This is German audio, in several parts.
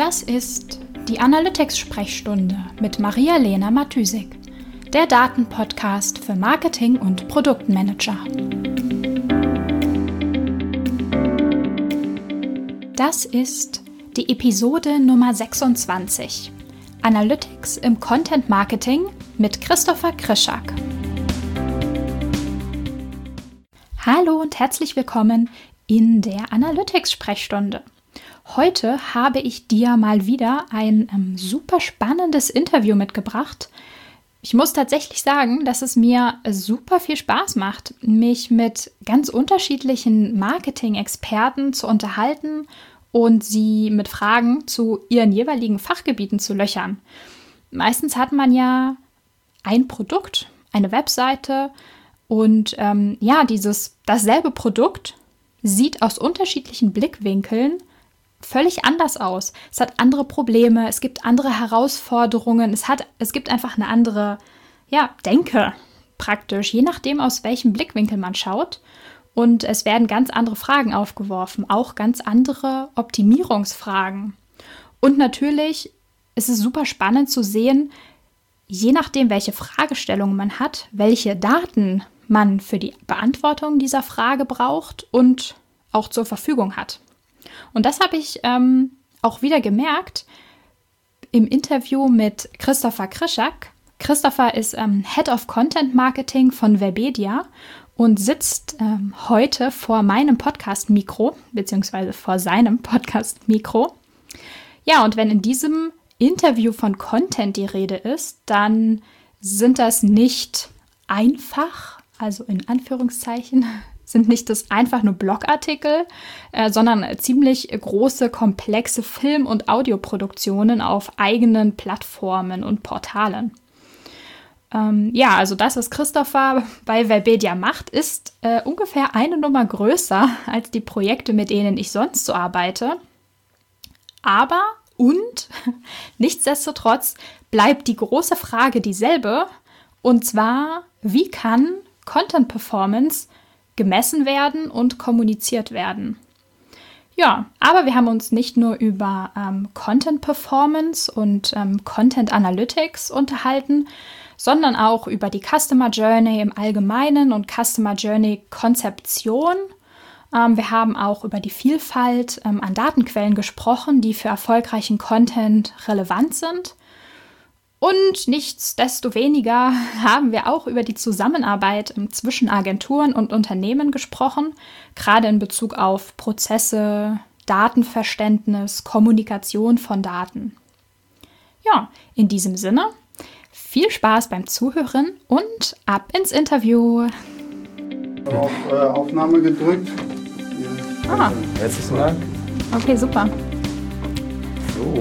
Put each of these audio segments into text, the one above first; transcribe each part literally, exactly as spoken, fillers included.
Das ist die Analytics-Sprechstunde mit Maria-Lena Matysik, der Datenpodcast für Marketing- und Produktmanager. Das ist die Episode Nummer sechsundzwanzig. Analytics im Content Marketing mit Christopher Krischak. Hallo und herzlich willkommen in der Analytics-Sprechstunde. Heute habe ich dir mal wieder ein ähm, super spannendes Interview mitgebracht. Ich muss tatsächlich sagen, dass es mir super viel Spaß macht, mich mit ganz unterschiedlichen Marketing-Experten zu unterhalten und sie mit Fragen zu ihren jeweiligen Fachgebieten zu löchern. Meistens hat man ja ein Produkt, eine Webseite und ähm, ja, dieses dasselbe Produkt sieht aus unterschiedlichen Blickwinkeln völlig anders aus. Es hat andere Probleme, es gibt andere Herausforderungen, es hat, es gibt einfach eine andere, ja, Denke praktisch, je nachdem, aus welchem Blickwinkel man schaut. Und es werden ganz andere Fragen aufgeworfen, auch ganz andere Optimierungsfragen. Und natürlich ist es super spannend zu sehen, je nachdem, welche Fragestellungen man hat, welche Daten man für die Beantwortung dieser Frage braucht und auch zur Verfügung hat. Und das habe ich ähm, auch wieder gemerkt im Interview mit Christopher Krischak. Christopher ist ähm, Head of Content Marketing von Webedia und sitzt ähm, heute vor meinem Podcast-Mikro, beziehungsweise vor seinem Podcast-Mikro. Ja, und wenn in diesem Interview von Content die Rede ist, dann sind das nicht einfach, also in Anführungszeichen, sind nicht das einfach nur Blogartikel, äh, sondern ziemlich große, komplexe Film- und Audioproduktionen auf eigenen Plattformen und Portalen. Ähm, ja, also das, was Christopher bei Webedia macht, ist äh, ungefähr eine Nummer größer als die Projekte, mit denen ich sonst so arbeite. Aber und nichtsdestotrotz bleibt die große Frage dieselbe, und zwar, wie kann Content Performance gemessen werden und kommuniziert werden. Ja, aber wir haben uns nicht nur über ähm, Content Performance und ähm, Content Analytics unterhalten, sondern auch über die Customer Journey im Allgemeinen und Customer Journey Konzeption. Ähm, wir haben auch über die Vielfalt ähm, an Datenquellen gesprochen, die für erfolgreichen Content relevant sind. Und nichtsdestoweniger haben wir auch über die Zusammenarbeit zwischen Agenturen und Unternehmen gesprochen, gerade in Bezug auf Prozesse, Datenverständnis, Kommunikation von Daten. Ja, in diesem Sinne, viel Spaß beim Zuhören und ab ins Interview. Auf äh, Aufnahme gedrückt. Ah. Herzlichen Dank. Okay, super. So.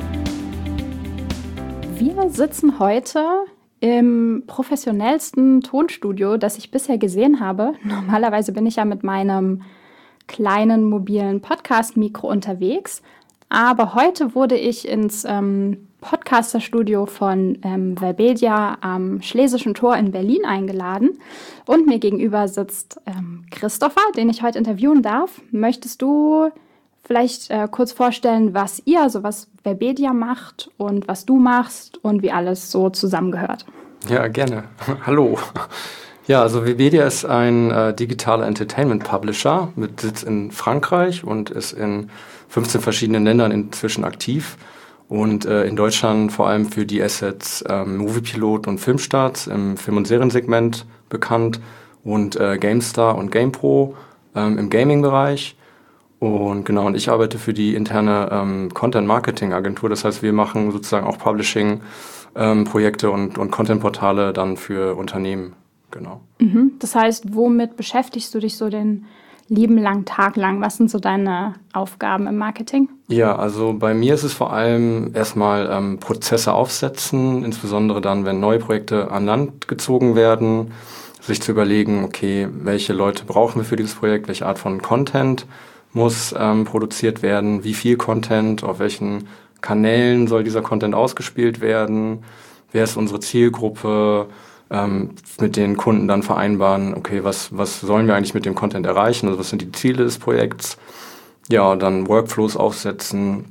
Wir sitzen heute im professionellsten Tonstudio, das ich bisher gesehen habe. Normalerweise bin ich ja mit meinem kleinen mobilen Podcast-Mikro unterwegs. Aber heute wurde ich ins ähm, Podcaster-Studio von ähm, Webedia am Schlesischen Tor in Berlin eingeladen. Und mir gegenüber sitzt ähm, Christopher, den ich heute interviewen darf. Möchtest du vielleicht äh, kurz vorstellen, was ihr, also was Webedia macht und was du machst und wie alles so zusammengehört? Ja, gerne. Hallo. Ja, also Webedia ist ein äh, digitaler Entertainment-Publisher mit Sitz in Frankreich und ist in fünfzehn verschiedenen Ländern inzwischen aktiv und äh, in Deutschland vor allem für die Assets ähm, Moviepilot und Filmstarts im Film- und Seriensegment bekannt und äh, GameStar und GamePro ähm, im Gaming-Bereich. Und genau, und ich arbeite für die interne ähm, Content-Marketing-Agentur. Das heißt, wir machen sozusagen auch Publishing-Projekte ähm, und, und Content-Portale dann für Unternehmen. Genau. Mhm. Das heißt, womit beschäftigst du dich so den lieben langen Tag lang? Was sind so deine Aufgaben im Marketing? Ja, also bei mir ist es vor allem erstmal ähm, Prozesse aufsetzen, insbesondere dann, wenn neue Projekte an Land gezogen werden, sich zu überlegen, okay, welche Leute brauchen wir für dieses Projekt, welche Art von Content muss ähm, produziert werden, wie viel Content, auf welchen Kanälen soll dieser Content ausgespielt werden, wer ist unsere Zielgruppe, ähm, mit den Kunden dann vereinbaren, okay, was, was sollen wir eigentlich mit dem Content erreichen, also was sind die Ziele des Projekts, ja, dann Workflows aufsetzen,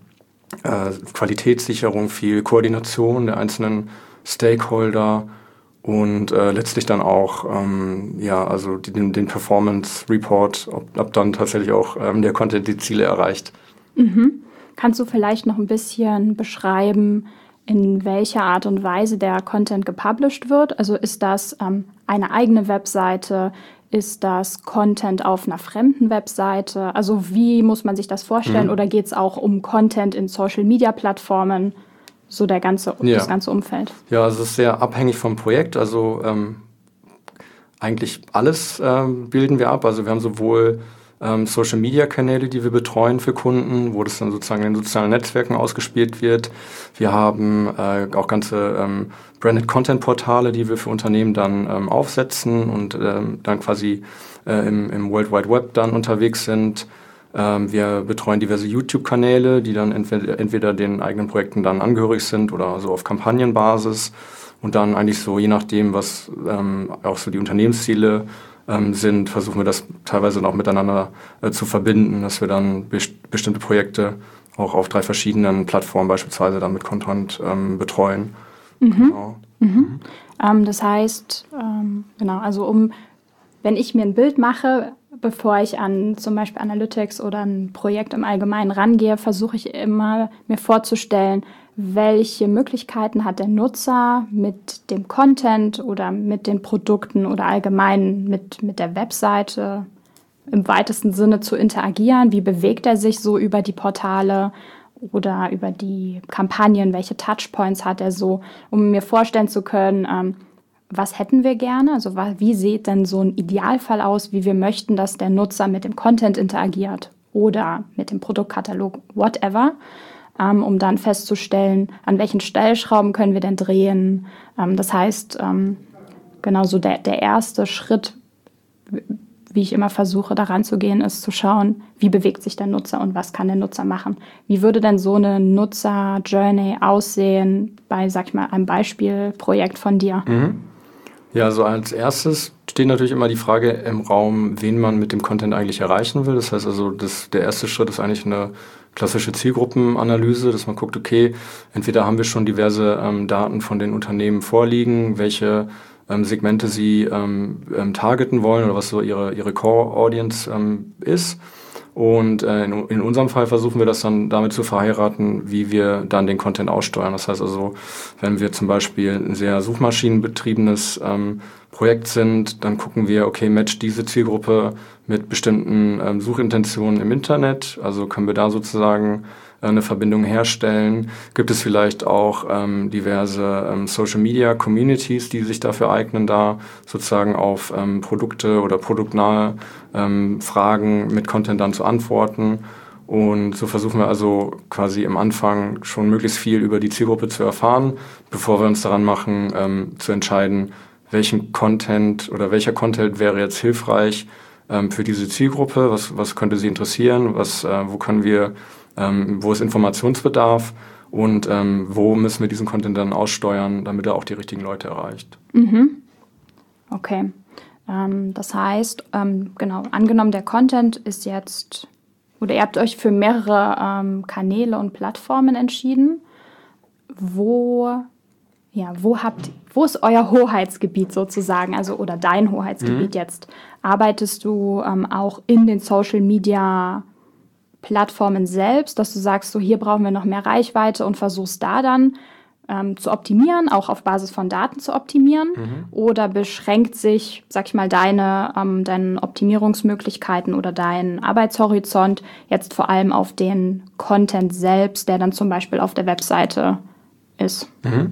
äh, Qualitätssicherung, viel Koordination der einzelnen Stakeholder und äh, letztlich dann auch ähm, ja, also den, den Performance Report, ob, ob dann tatsächlich auch ähm, der Content die Ziele erreicht. Mhm. Kannst du vielleicht noch ein bisschen beschreiben, in welcher Art und Weise der Content gepublished wird? Also ist das ähm, eine eigene Webseite? Ist das Content auf einer fremden Webseite? Also wie muss man sich das vorstellen? Mhm. Oder geht es auch um Content in Social-Media-Plattformen? So der ganze, ja. das ganze Umfeld. Ja, also es ist sehr abhängig vom Projekt. Also ähm, eigentlich alles ähm, bilden wir ab. Also wir haben sowohl ähm, Social-Media-Kanäle, die wir betreuen für Kunden, wo das dann sozusagen in den sozialen Netzwerken ausgespielt wird. Wir haben äh, auch ganze ähm, Branded-Content-Portale, die wir für Unternehmen dann ähm, aufsetzen und ähm, dann quasi äh, im, im World Wide Web dann unterwegs sind. Ähm, wir betreuen diverse YouTube-Kanäle, die dann entweder, entweder den eigenen Projekten dann angehörig sind oder so auf Kampagnenbasis. Und dann eigentlich so, je nachdem, was ähm, auch so die Unternehmensziele ähm, sind, versuchen wir das teilweise noch miteinander äh, zu verbinden, dass wir dann best- bestimmte Projekte auch auf drei verschiedenen Plattformen beispielsweise dann mit Content ähm, betreuen. Mhm. Genau. Mhm. Mhm. Ähm, das heißt, ähm, genau, also um, wenn ich mir ein Bild mache, bevor ich an zum Beispiel Analytics oder ein Projekt im Allgemeinen rangehe, versuche ich immer mir vorzustellen, welche Möglichkeiten hat der Nutzer mit dem Content oder mit den Produkten oder allgemein mit, mit der Webseite im weitesten Sinne zu interagieren. Wie bewegt er sich so über die Portale oder über die Kampagnen? Welche Touchpoints hat er so, um mir vorstellen zu können, ähm, was hätten wir gerne? Also wie sieht denn so ein Idealfall aus, wie wir möchten, dass der Nutzer mit dem Content interagiert oder mit dem Produktkatalog, whatever, ähm, um dann festzustellen, an welchen Stellschrauben können wir denn drehen. Ähm, das heißt, ähm, genau so der, der erste Schritt, wie ich immer versuche, daran zu gehen, ist zu schauen, wie bewegt sich der Nutzer und was kann der Nutzer machen. Wie würde denn so eine Nutzer-Journey aussehen bei, sag ich mal, einem Beispielprojekt von dir? Mhm. Ja, also als erstes steht natürlich immer die Frage im Raum, wen man mit dem Content eigentlich erreichen will. Das heißt also, das, der erste Schritt ist eigentlich eine klassische Zielgruppenanalyse, dass man guckt, okay, entweder haben wir schon diverse ähm, Daten von den Unternehmen vorliegen, welche ähm, Segmente sie ähm, ähm, targeten wollen oder was so ihre, ihre Core-Audience ähm, ist. Und äh, in, in unserem Fall versuchen wir das dann damit zu verheiraten, wie wir dann den Content aussteuern. Das heißt also, wenn wir zum Beispiel ein sehr suchmaschinenbetriebenes ähm, Projekt sind, dann gucken wir, okay, matcht diese Zielgruppe mit bestimmten ähm, Suchintentionen im Internet? Also können wir da sozusagen äh, eine Verbindung herstellen? Gibt es vielleicht auch ähm, diverse ähm, Social-Media-Communities, die sich dafür eignen, da sozusagen auf ähm, Produkte oder produktnahe ähm, Fragen mit Content dann zu antworten? Und so versuchen wir also quasi am Anfang schon möglichst viel über die Zielgruppe zu erfahren, bevor wir uns daran machen, ähm, zu entscheiden, welchen Content oder welcher Content wäre jetzt hilfreich ähm, für diese Zielgruppe, was, was könnte sie interessieren, was, äh, wo können wir, ähm, wo ist Informationsbedarf und ähm, wo müssen wir diesen Content dann aussteuern, damit er auch die richtigen Leute erreicht. Mhm. Okay, ähm, das heißt, ähm, genau, angenommen der Content ist jetzt, oder ihr habt euch für mehrere ähm, Kanäle und Plattformen entschieden, wo... Ja, wo habt, wo ist euer Hoheitsgebiet sozusagen, also oder dein Hoheitsgebiet mhm. jetzt? Arbeitest du ähm, auch in den Social-Media-Plattformen selbst, dass du sagst, so hier brauchen wir noch mehr Reichweite und versuchst da dann ähm, zu optimieren, auch auf Basis von Daten zu optimieren? Mhm. Oder beschränkt sich, sag ich mal, deine, ähm, deine Optimierungsmöglichkeiten oder dein Arbeitshorizont jetzt vor allem auf den Content selbst, der dann zum Beispiel auf der Webseite ist? Mhm.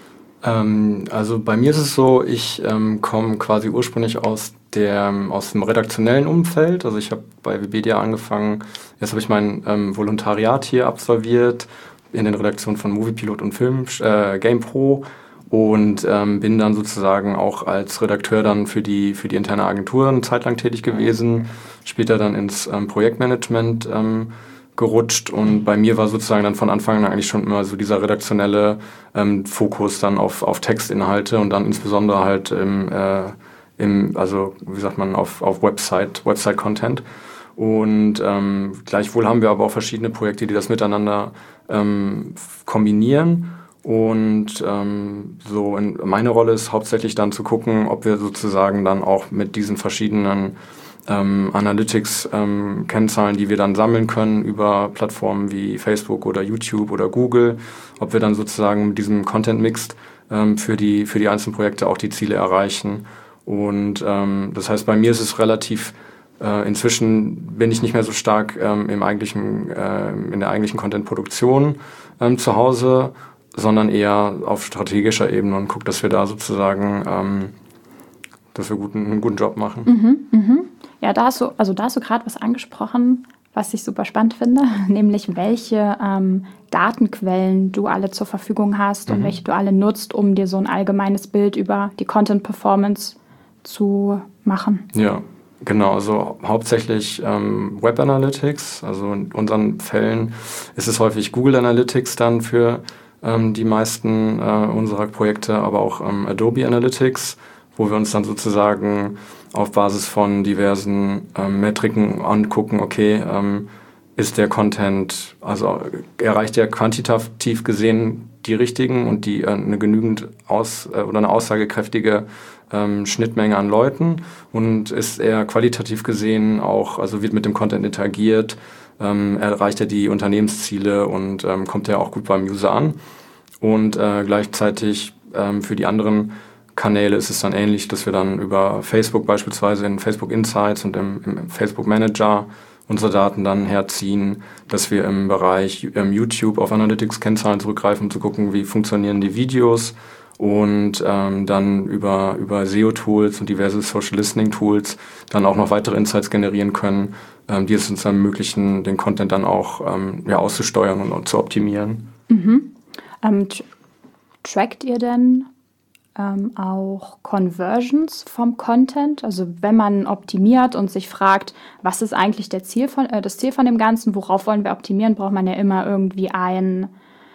Also bei mir ist es so, ich ähm, komme quasi ursprünglich aus, der, aus dem redaktionellen Umfeld. Also ich habe bei Webedia angefangen, jetzt habe ich mein ähm, Volontariat hier absolviert in den Redaktionen von Moviepilot und Film, äh, GamePro und ähm, bin dann sozusagen auch als Redakteur dann für die, für die interne Agentur eine Zeit lang tätig gewesen, später dann ins ähm, Projektmanagement ähm, gerutscht und bei mir war sozusagen dann von Anfang an eigentlich schon immer so dieser redaktionelle ähm, Fokus dann auf, auf Textinhalte und dann insbesondere halt im, äh, im also wie sagt man, auf, auf Website, Website-Content. Und ähm, gleichwohl haben wir aber auch verschiedene Projekte, die das miteinander ähm, kombinieren. Und ähm, so in, meine Rolle ist hauptsächlich dann zu gucken, ob wir sozusagen dann auch mit diesen verschiedenen ähm, Analytics-Kennzahlen, ähm, die wir dann sammeln können über Plattformen wie Facebook oder YouTube oder Google, ob wir dann sozusagen mit diesem Content-Mix ähm, für die, für die einzelnen Projekte auch die Ziele erreichen. Und ähm, das heißt, bei mir ist es relativ Äh, inzwischen bin ich nicht mehr so stark ähm, im eigentlichen, äh, in der eigentlichen Content-Produktion ähm, zu Hause, sondern eher auf strategischer Ebene und gucke, dass wir da sozusagen, ähm, dass wir guten, einen guten Job machen. Mhm, mhm. Ja, da hast du, also da hast du gerade was angesprochen, was ich super spannend finde, nämlich welche ähm, Datenquellen du alle zur Verfügung hast mhm. und welche du alle nutzt, um dir so ein allgemeines Bild über die Content-Performance zu machen. Ja. Genau, also hauptsächlich ähm, Web Analytics, also in unseren Fällen ist es häufig Google Analytics dann für ähm, die meisten äh, unserer Projekte, aber auch ähm, Adobe Analytics, wo wir uns dann sozusagen auf Basis von diversen ähm, Metriken angucken, okay, ähm, ist der Content, also erreicht er quantitativ gesehen die richtigen und die äh, eine genügend aus äh, oder eine aussagekräftige ähm, Schnittmenge an Leuten und ist er qualitativ gesehen auch, also wird mit dem Content interagiert, ähm, erreicht er die Unternehmensziele und ähm, kommt er auch gut beim User an. Und äh, gleichzeitig ähm, für die anderen Kanäle ist es dann ähnlich, dass wir dann über Facebook beispielsweise in Facebook Insights und im, im Facebook Manager unsere Daten dann herziehen, dass wir im Bereich ähm, YouTube auf Analytics-Kennzahlen zurückgreifen, um zu gucken, wie funktionieren die Videos und ähm, dann über, über S E O-Tools und diverse Social-Listening-Tools dann auch noch weitere Insights generieren können, ähm, die es uns dann ermöglichen, den Content dann auch ähm, ja, auszusteuern und, und zu optimieren. Mhm. Ähm, t- trackt ihr denn Ähm, auch Conversions vom Content, also wenn man optimiert und sich fragt, was ist eigentlich der Ziel von, äh, das Ziel von dem Ganzen, worauf wollen wir optimieren, braucht man ja immer irgendwie ein,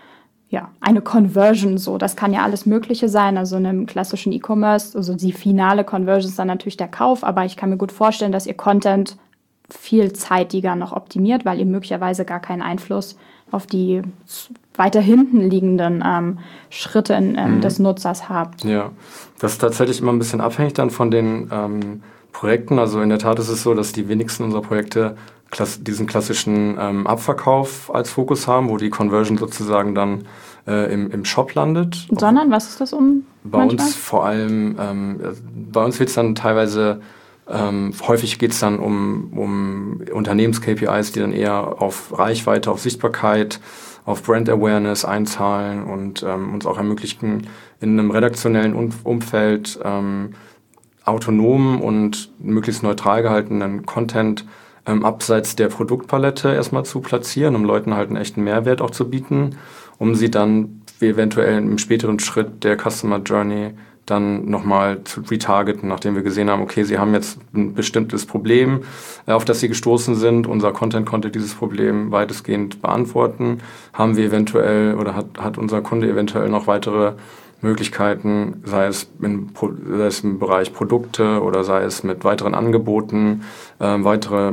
ja, eine Conversion, so, das kann ja alles Mögliche sein, also in einem klassischen E-Commerce, also die finale Conversion ist dann natürlich der Kauf, aber ich kann mir gut vorstellen, dass ihr Content viel zeitiger noch optimiert, weil ihr möglicherweise gar keinen Einfluss auf die weiter hinten liegenden ähm, Schritte in, ähm, mhm. des Nutzers habt. Ja, das ist tatsächlich immer ein bisschen abhängig dann von den ähm, Projekten. Also in der Tat ist es so, dass die wenigsten unserer Projekte klass- diesen klassischen ähm, Abverkauf als Fokus haben, wo die Conversion sozusagen dann äh, im, im Shop landet. Sondern, was ist das um? Bei manchmal? uns vor allem, ähm, bei uns wird es dann teilweise Ähm, häufig geht es dann um, um Unternehmens-K P Is, die dann eher auf Reichweite, auf Sichtbarkeit, auf Brand-Awareness einzahlen und ähm, uns auch ermöglichen, in einem redaktionellen um- Umfeld ähm, autonomen und möglichst neutral gehaltenen Content ähm, abseits der Produktpalette erstmal zu platzieren, um Leuten halt einen echten Mehrwert auch zu bieten, um sie dann eventuell im späteren Schritt der Customer Journey dann nochmal zu retargeten, nachdem wir gesehen haben, okay, sie haben jetzt ein bestimmtes Problem, auf das sie gestoßen sind. Unser Content konnte dieses Problem weitestgehend beantworten. Haben wir eventuell oder hat, hat unser Kunde eventuell noch weitere Möglichkeiten, sei es, in, sei es im Bereich Produkte oder sei es mit weiteren Angeboten, äh, weitere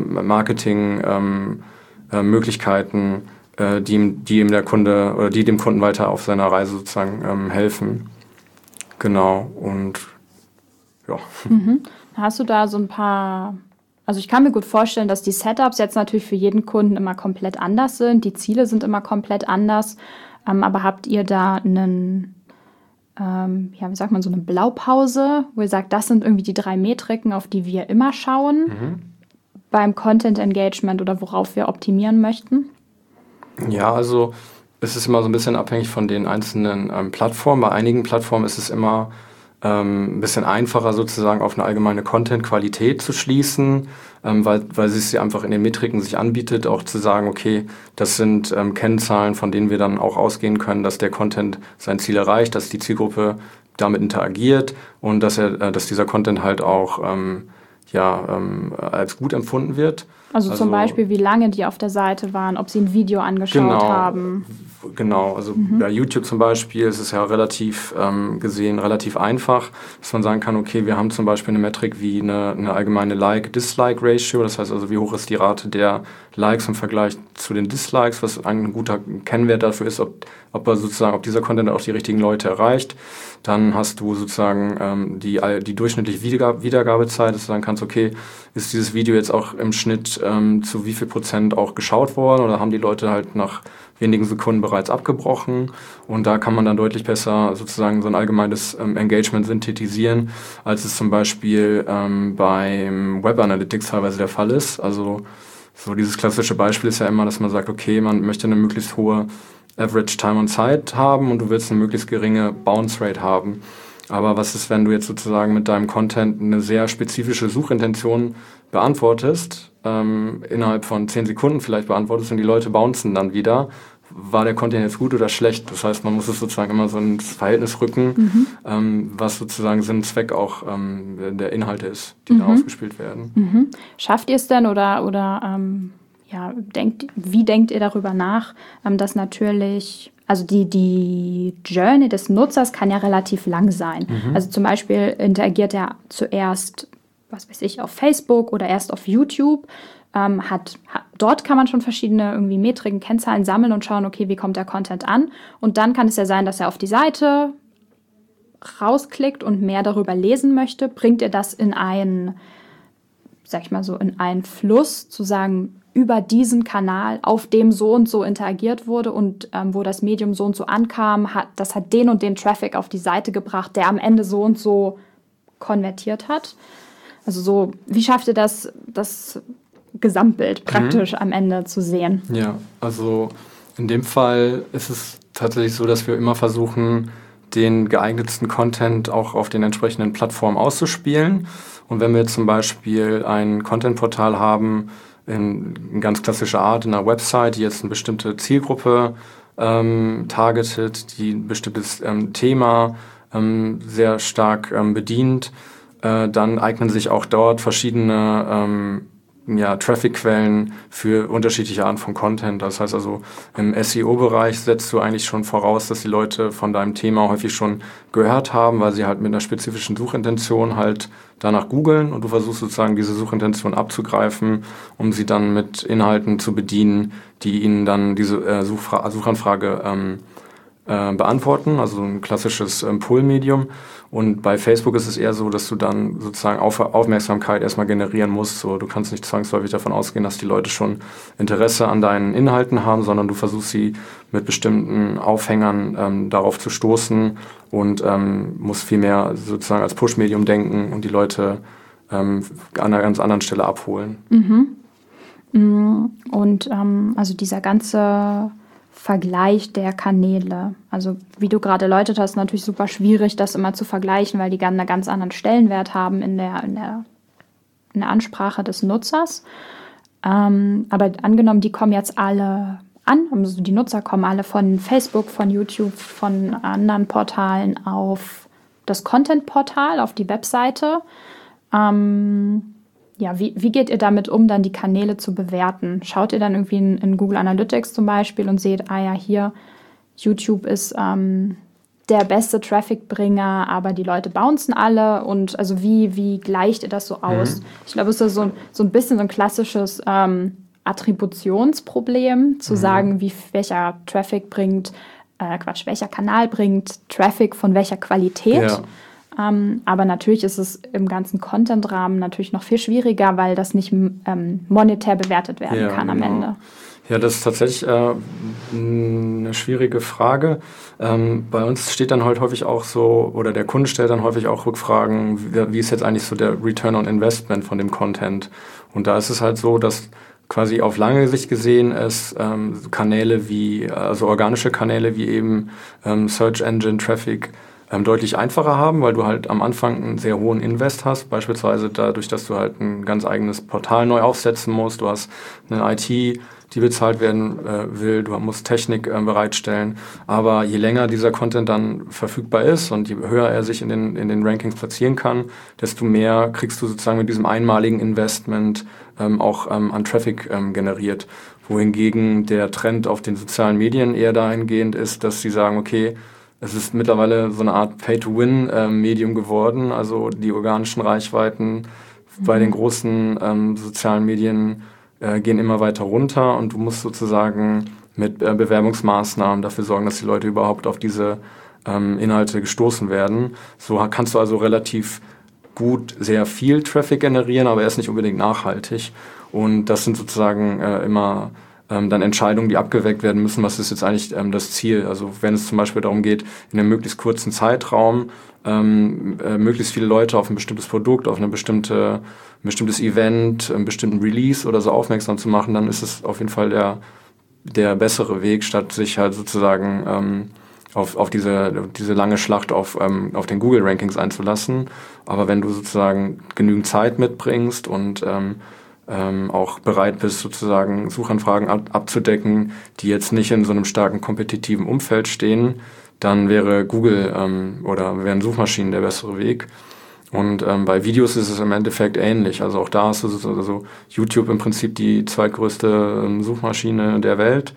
Marketing-Möglichkeiten, ähm, äh, die, ihm, die ihm der Kunde oder die dem Kunden weiter auf seiner Reise sozusagen ähm, helfen. Genau, und ja. Mhm. Hast du da so ein paar, also ich kann mir gut vorstellen, dass die Setups jetzt natürlich für jeden Kunden immer komplett anders sind, die Ziele sind immer komplett anders, ähm, aber habt ihr da einen, ähm, ja, wie sagt man, so eine Blaupause, wo ihr sagt, das sind irgendwie die drei Metriken, auf die wir immer schauen mhm. beim Content Engagement oder worauf wir optimieren möchten? Ja, also es ist immer so ein bisschen abhängig von den einzelnen ähm, Plattformen. Bei einigen Plattformen ist es immer ähm, ein bisschen einfacher, sozusagen auf eine allgemeine Content-Qualität zu schließen, ähm, weil, weil es sich einfach in den Metriken sich anbietet, auch zu sagen, okay, das sind ähm, Kennzahlen, von denen wir dann auch ausgehen können, dass der Content sein Ziel erreicht, dass die Zielgruppe damit interagiert und dass er, äh, dass dieser Content halt auch ähm, ja, ähm, als gut empfunden wird. Also, also zum Beispiel, wie lange die auf der Seite waren, ob sie ein Video angeschaut genau, haben. Genau, also mhm. bei YouTube zum Beispiel ist es ja relativ ähm, gesehen relativ einfach, dass man sagen kann, okay, wir haben zum Beispiel eine Metrik wie eine, eine allgemeine Like-Dislike-Ratio, das heißt also, wie hoch ist die Rate der Likes im Vergleich zu den Dislikes, was ein guter Kennwert dafür ist, ob, ob, er sozusagen, ob dieser Content auch die richtigen Leute erreicht. Dann hast du sozusagen ähm, die, die durchschnittliche Wiedergabe, Wiedergabezeit, dass du sagen kannst, okay, ist dieses Video jetzt auch im Schnitt ähm, zu wie viel Prozent auch geschaut worden oder haben die Leute halt nach wenigen Sekunden bereits abgebrochen, und da kann man dann deutlich besser sozusagen so ein allgemeines ähm, Engagement synthetisieren, als es zum Beispiel ähm, beim Web Analytics teilweise der Fall ist. Also so dieses klassische Beispiel ist ja immer, dass man sagt, okay, man möchte eine möglichst hohe Average Time on Site haben und du willst eine möglichst geringe Bounce Rate haben. Aber was ist, wenn du jetzt sozusagen mit deinem Content eine sehr spezifische Suchintention beantwortest, ähm, innerhalb von zehn Sekunden vielleicht beantwortest und die Leute bouncen dann wieder? War der Content jetzt gut oder schlecht? Das heißt, man muss es sozusagen immer so ins Verhältnis rücken, mhm. ähm, was sozusagen Sinn und Zweck auch ähm, der Inhalte ist, die mhm. da ausgespielt werden. Mhm. Schafft ihr es denn oder, oder ähm, ja, denkt, wie denkt ihr darüber nach, ähm, dass natürlich... Also die, die Journey des Nutzers kann ja relativ lang sein. Mhm. Also zum Beispiel interagiert er zuerst, was weiß ich, auf Facebook oder erst auf YouTube. Ähm, hat, hat, dort kann man schon verschiedene irgendwie Metriken, Kennzahlen sammeln und schauen, okay, wie kommt der Content an. Und dann kann es ja sein, dass er auf die Seite rausklickt und mehr darüber lesen möchte. Bringt er das in einen, sag ich mal so, in einen Fluss, zu sagen, über diesen Kanal, auf dem so und so interagiert wurde und ähm, wo das Medium so und so ankam, hat, das hat den und den Traffic auf die Seite gebracht, der am Ende so und so konvertiert hat. Also so, wie schafft ihr das, das Gesamtbild praktisch mhm. am Ende zu sehen? Ja, also in dem Fall ist es tatsächlich so, dass wir immer versuchen, den geeignetsten Content auch auf den entsprechenden Plattformen auszuspielen. Und wenn wir jetzt zum Beispiel ein Content-Portal haben, in, in ganz klassischer Art, in einer Website, die jetzt eine bestimmte Zielgruppe ähm, targetet, die ein bestimmtes ähm, Thema ähm, sehr stark ähm, bedient, äh, dann eignen sich auch dort verschiedene ähm, ja, Traffic-Quellen für unterschiedliche Arten von Content. Das heißt also, im S E O-Bereich setzt du eigentlich schon voraus, dass die Leute von deinem Thema häufig schon gehört haben, weil sie halt mit einer spezifischen Suchintention halt danach googeln, und du versuchst sozusagen diese Suchintention abzugreifen, um sie dann mit Inhalten zu bedienen, die ihnen dann diese äh, Suchfra- Suchanfrage ähm, äh, beantworten, also ein klassisches ähm, Pull-Medium. Und bei Facebook ist es eher so, dass du dann sozusagen Auf- Aufmerksamkeit erstmal generieren musst. So, du kannst nicht zwangsläufig davon ausgehen, dass die Leute schon Interesse an deinen Inhalten haben, sondern du versuchst sie mit bestimmten Aufhängern ähm, darauf zu stoßen und ähm, musst vielmehr sozusagen als Push-Medium denken und die Leute ähm, an einer ganz anderen Stelle abholen. Mhm. Und ähm, also dieser ganze Vergleich der Kanäle. Also wie du gerade erläutert hast, natürlich super schwierig, das immer zu vergleichen, weil die einen ganz anderen Stellenwert haben in der, in der, in der Ansprache des Nutzers. Ähm, aber angenommen, die kommen jetzt alle an, also die Nutzer kommen alle von Facebook, von YouTube, von anderen Portalen auf das Content-Portal, auf die Webseite. Ähm, Ja, wie, wie geht ihr damit um, dann die Kanäle zu bewerten? Schaut ihr dann irgendwie in, in Google Analytics zum Beispiel und seht, ah ja, hier, YouTube ist ähm, der beste Traffic-Bringer, aber die Leute bouncen alle, und also wie, wie gleicht ihr das so aus? Mhm. Ich glaube, es ist so, so ein bisschen so ein klassisches ähm, Attributionsproblem, zu mhm. sagen, wie welcher Traffic bringt, äh, Quatsch, welcher Kanal bringt Traffic von welcher Qualität. Ja. Um, aber natürlich ist es im ganzen Content-Rahmen natürlich noch viel schwieriger, weil das nicht ähm, monetär bewertet werden ja, kann am genau. Ende. Ja, das ist tatsächlich äh, eine schwierige Frage. Ähm, bei uns steht dann halt häufig auch so, oder der Kunde stellt dann häufig auch Rückfragen, wie, wie ist jetzt eigentlich so der Return on Investment von dem Content? Und da ist es halt so, dass quasi auf lange Sicht gesehen es ähm, Kanäle wie, also organische Kanäle wie eben ähm, Search Engine Traffic Ähm, deutlich einfacher haben, weil du halt am Anfang einen sehr hohen Invest hast, beispielsweise dadurch, dass du halt ein ganz eigenes Portal neu aufsetzen musst, du hast einen I die bezahlt werden äh, will, du musst Technik äh, bereitstellen. Aber je länger dieser Content dann verfügbar ist und je höher er sich in den, in den Rankings platzieren kann, desto mehr kriegst du sozusagen mit diesem einmaligen Investment ähm, auch ähm, an Traffic ähm, generiert. Wohingegen der Trend auf den sozialen Medien eher dahingehend ist, dass sie sagen, okay, es ist mittlerweile so eine Art Pay-to-Win-Medium geworden. Also die organischen Reichweiten mhm. bei den großen ähm, sozialen Medien äh, gehen immer weiter runter und du musst sozusagen mit äh, Bewerbungsmaßnahmen dafür sorgen, dass die Leute überhaupt auf diese ähm, Inhalte gestoßen werden. So kannst du also relativ gut sehr viel Traffic generieren, aber er ist nicht unbedingt nachhaltig. Und das sind sozusagen äh, immer ähm, dann Entscheidungen, die abgewägt werden müssen. Was ist jetzt eigentlich ähm, das Ziel? Also wenn es zum Beispiel darum geht, in einem möglichst kurzen Zeitraum ähm, äh, möglichst viele Leute auf ein bestimmtes Produkt, auf eine bestimmte, ein bestimmtes Event, einen bestimmten Release oder so aufmerksam zu machen, dann ist es auf jeden Fall der, der bessere Weg, statt sich halt sozusagen ähm, auf, auf diese, diese lange Schlacht auf, ähm, auf den Google-Rankings einzulassen. Aber wenn du sozusagen genügend Zeit mitbringst und ähm, ähm, auch bereit bist, sozusagen Suchanfragen ab, abzudecken, die jetzt nicht in so einem starken kompetitiven Umfeld stehen, dann wäre Google ähm, oder wären Suchmaschinen der bessere Weg. Und ähm, bei Videos ist es im Endeffekt ähnlich. Also auch da ist es also YouTube im Prinzip die zweitgrößte ähm, Suchmaschine der Welt.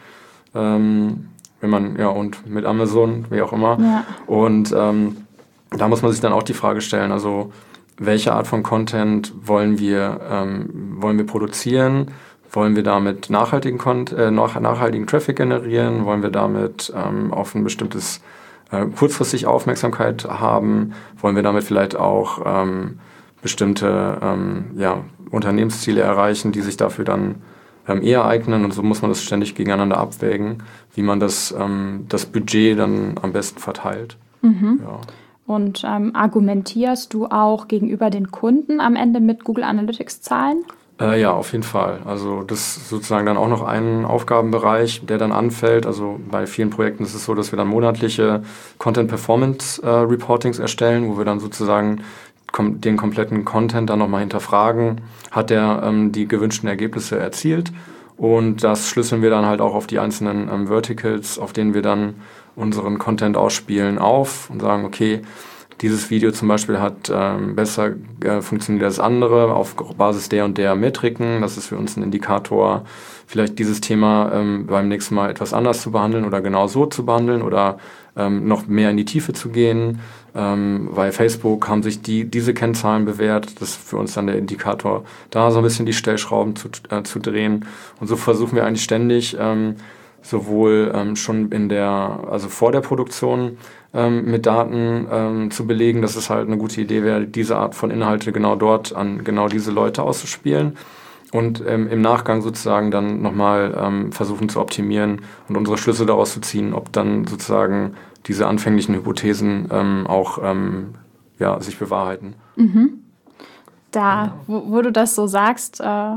Ähm, wenn man, ja, und mit Amazon, wie auch immer. Ja. Und ähm, da muss man sich dann auch die Frage stellen, also welche Art von Content wollen wir, ähm, wollen wir produzieren? Wollen wir damit nachhaltigen, Con- äh, nachhaltigen Traffic generieren? Wollen wir damit ähm, auf ein bestimmtes äh, kurzfristig Aufmerksamkeit haben? Wollen wir damit vielleicht auch ähm, bestimmte ähm, ja, Unternehmensziele erreichen, die sich dafür dann ähm, eher eignen? Und so muss man das ständig gegeneinander abwägen, wie man das, ähm, das Budget dann am besten verteilt. Mhm. Ja. Und ähm, argumentierst du auch gegenüber den Kunden am Ende mit Google Analytics-Zahlen? Äh, ja, auf jeden Fall. Also das ist sozusagen dann auch noch ein Aufgabenbereich, der dann anfällt. Also bei vielen Projekten ist es so, dass wir dann monatliche Content-Performance-Reportings äh, erstellen, wo wir dann sozusagen kom- den kompletten Content dann nochmal hinterfragen. Hat der ähm, die gewünschten Ergebnisse erzielt? Und das schlüsseln wir dann halt auch auf die einzelnen ähm, Verticals, auf denen wir dann unseren Content ausspielen, auf und sagen, okay, dieses Video zum Beispiel hat ähm, besser äh, funktioniert als andere auf Basis der und der Metriken. Das ist für uns ein Indikator, vielleicht dieses Thema ähm, beim nächsten Mal etwas anders zu behandeln oder genau so zu behandeln oder ähm, noch mehr in die Tiefe zu gehen. Ähm, bei Facebook haben sich die, diese Kennzahlen bewährt. Das ist für uns dann der Indikator, da so ein bisschen die Stellschrauben zu, äh, zu drehen. Und so versuchen wir eigentlich ständig, ähm, sowohl ähm, schon in der, also vor der Produktion ähm, mit Daten ähm, zu belegen, dass es halt eine gute Idee wäre, diese Art von Inhalte genau dort an genau diese Leute auszuspielen und ähm, im Nachgang sozusagen dann nochmal ähm, versuchen zu optimieren und unsere Schlüsse daraus zu ziehen, ob dann sozusagen diese anfänglichen Hypothesen ähm, auch ähm, ja, sich bewahrheiten. Mhm. Da, wo, wo du das so sagst, äh,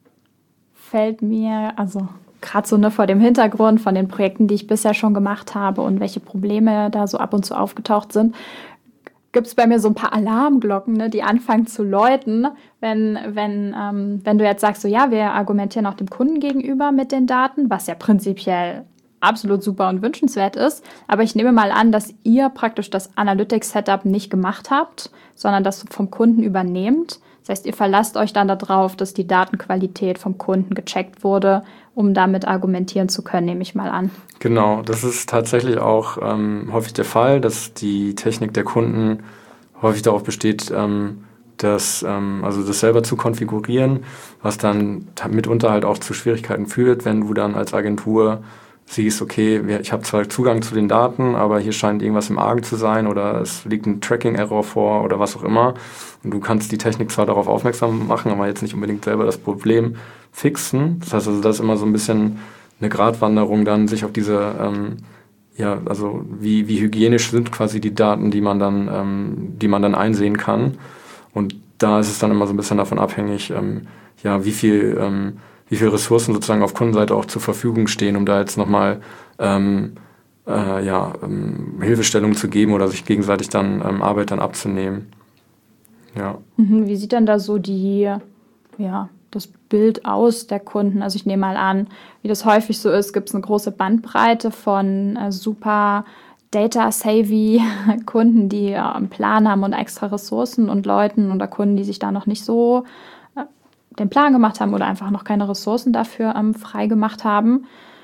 fällt mir, also gerade so ne, vor dem Hintergrund von den Projekten, die ich bisher schon gemacht habe und welche Probleme da so ab und zu aufgetaucht sind, gibt es bei mir so ein paar Alarmglocken, ne, die anfangen zu läuten, wenn, wenn, ähm, wenn du jetzt sagst, so ja, wir argumentieren auch dem Kunden gegenüber mit den Daten, was ja prinzipiell absolut super und wünschenswert ist. Aber ich nehme mal an, dass ihr praktisch das Analytics-Setup nicht gemacht habt, sondern das vom Kunden übernehmt. Das heißt, ihr verlasst euch dann darauf, dass die Datenqualität vom Kunden gecheckt wurde, um damit argumentieren zu können, nehme ich mal an. Genau, das ist tatsächlich auch ähm, häufig der Fall, dass die Technik der Kunden häufig darauf besteht, ähm, das, ähm, also das selber zu konfigurieren, was dann mitunter halt auch zu Schwierigkeiten führt, wenn du dann als Agentur siehst, okay, ich habe zwar Zugang zu den Daten, aber hier scheint irgendwas im Argen zu sein oder es liegt ein Tracking-Error vor oder was auch immer. Und du kannst die Technik zwar darauf aufmerksam machen, aber jetzt nicht unbedingt selber das Problem fixen. Das heißt also, das ist immer so ein bisschen eine Gratwanderung dann, sich auf diese, ähm, ja, also wie, wie hygienisch sind quasi die Daten, die man dann, ähm, die man dann einsehen kann. Und da ist es dann immer so ein bisschen davon abhängig, ähm, ja, wie viel, ähm, wie viele Ressourcen sozusagen auf Kundenseite auch zur Verfügung stehen, um da jetzt nochmal ähm, äh, ja, ähm, Hilfestellung zu geben oder sich gegenseitig dann ähm, Arbeit dann abzunehmen. Ja. Mhm, wie sieht denn da so die, ja, das Bild aus der Kunden? Also ich nehme mal an, wie das häufig so ist, gibt es eine große Bandbreite von äh, super data-savvy Kunden, die äh, einen Plan haben und extra Ressourcen und Leuten oder Kunden, die sich da noch nicht so äh, den Plan gemacht haben oder einfach noch keine Ressourcen dafür ähm, frei gemacht haben.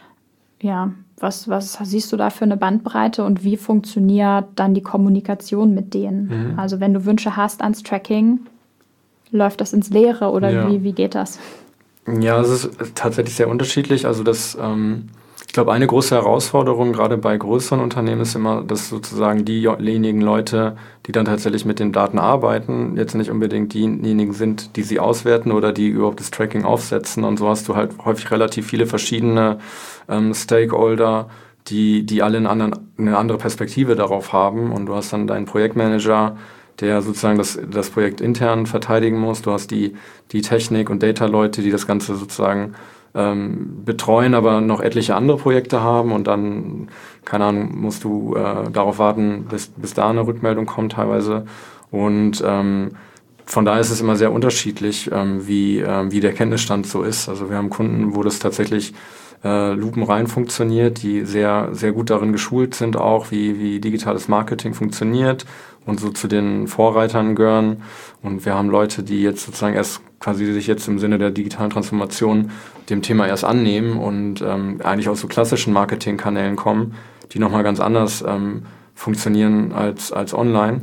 Ja, was, was siehst du da für eine Bandbreite und wie funktioniert dann die Kommunikation mit denen? Mhm. Also wenn du Wünsche hast ans Tracking, läuft das ins Leere oder ja. wie, wie geht das? Ja, es ist tatsächlich sehr unterschiedlich. Also das, ähm, ich glaube, eine große Herausforderung gerade bei größeren Unternehmen ist immer, dass sozusagen diejenigen Leute, die dann tatsächlich mit den Daten arbeiten, jetzt nicht unbedingt diejenigen sind, die sie auswerten oder die überhaupt das Tracking aufsetzen. Und so hast du halt häufig relativ viele verschiedene ähm, Stakeholder, die, die alle einen anderen, eine andere Perspektive darauf haben. Und du hast dann deinen Projektmanager, der sozusagen das, das Projekt intern verteidigen muss. Du hast die, die Technik- und Data-Leute, die das Ganze sozusagen ähm, betreuen, aber noch etliche andere Projekte haben. Und dann, keine Ahnung, musst du äh, darauf warten, bis, bis da eine Rückmeldung kommt teilweise. Und ähm, von daher ist es immer sehr unterschiedlich, ähm, wie, ähm, wie der Kenntnisstand so ist. Also wir haben Kunden, wo das tatsächlich äh, lupenrein funktioniert, die sehr, sehr gut darin geschult sind auch, wie, wie digitales Marketing funktioniert und so zu den Vorreitern gehören. Und wir haben Leute, die jetzt sozusagen erst quasi sich jetzt im Sinne der digitalen Transformation dem Thema erst annehmen und ähm, eigentlich aus so klassischen Marketingkanälen kommen, die nochmal ganz anders ähm, funktionieren als, als online.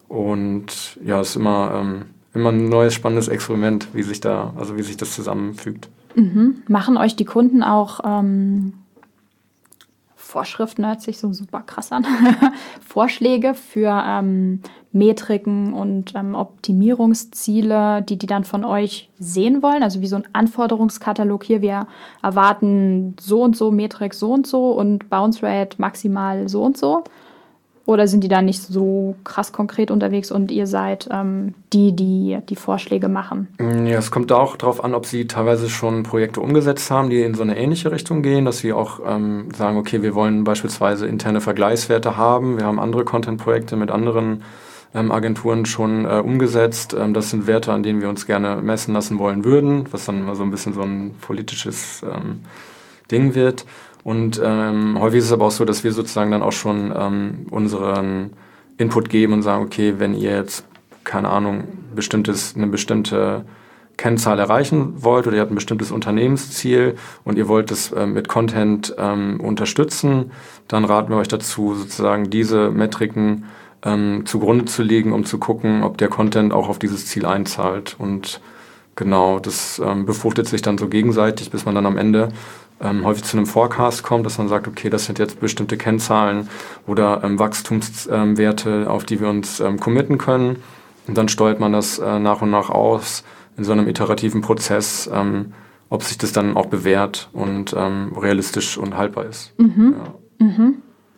Und ja, es ist immer, ähm, immer ein neues, spannendes Experiment, wie sich da, also wie sich das zusammenfügt. Mhm. Machen euch die Kunden auch ähm, Vorschriften, hört sich so super krass an, Vorschläge für ähm, Metriken und ähm, Optimierungsziele, die die dann von euch sehen wollen? Also wie so ein Anforderungskatalog hier, wir erwarten so und so Metrik so und so und Bounce Rate maximal so und so? Oder sind die da nicht so krass konkret unterwegs und ihr seid ähm, die, die die Vorschläge machen? Ja, es kommt auch darauf an, ob sie teilweise schon Projekte umgesetzt haben, die in so eine ähnliche Richtung gehen, dass sie auch ähm, sagen, okay, wir wollen beispielsweise interne Vergleichswerte haben. Wir haben andere Content-Projekte mit anderen ähm, Agenturen schon äh, umgesetzt. Ähm, das sind Werte, an denen wir uns gerne messen lassen wollen würden, was dann mal so ein bisschen so ein politisches ähm, Ding wird. Und ähm, häufig ist es aber auch so, dass wir sozusagen dann auch schon ähm, unseren Input geben und sagen, okay, wenn ihr jetzt, keine Ahnung, bestimmtes, eine bestimmte Kennzahl erreichen wollt oder ihr habt ein bestimmtes Unternehmensziel und ihr wollt es äh, mit Content ähm, unterstützen, dann raten wir euch dazu, sozusagen diese Metriken ähm, zugrunde zu legen, um zu gucken, ob der Content auch auf dieses Ziel einzahlt. Und genau, das ähm, befruchtet sich dann so gegenseitig, bis man dann am Ende Ähm, häufig zu einem Forecast kommt, dass man sagt, okay, das sind jetzt bestimmte Kennzahlen oder ähm, Wachstumswerte, ähm, auf die wir uns ähm, committen können. Und dann steuert man das äh, nach und nach aus in so einem iterativen Prozess, ähm, ob sich das dann auch bewährt und ähm, realistisch und haltbar ist. Mhm. Ja. Mhm.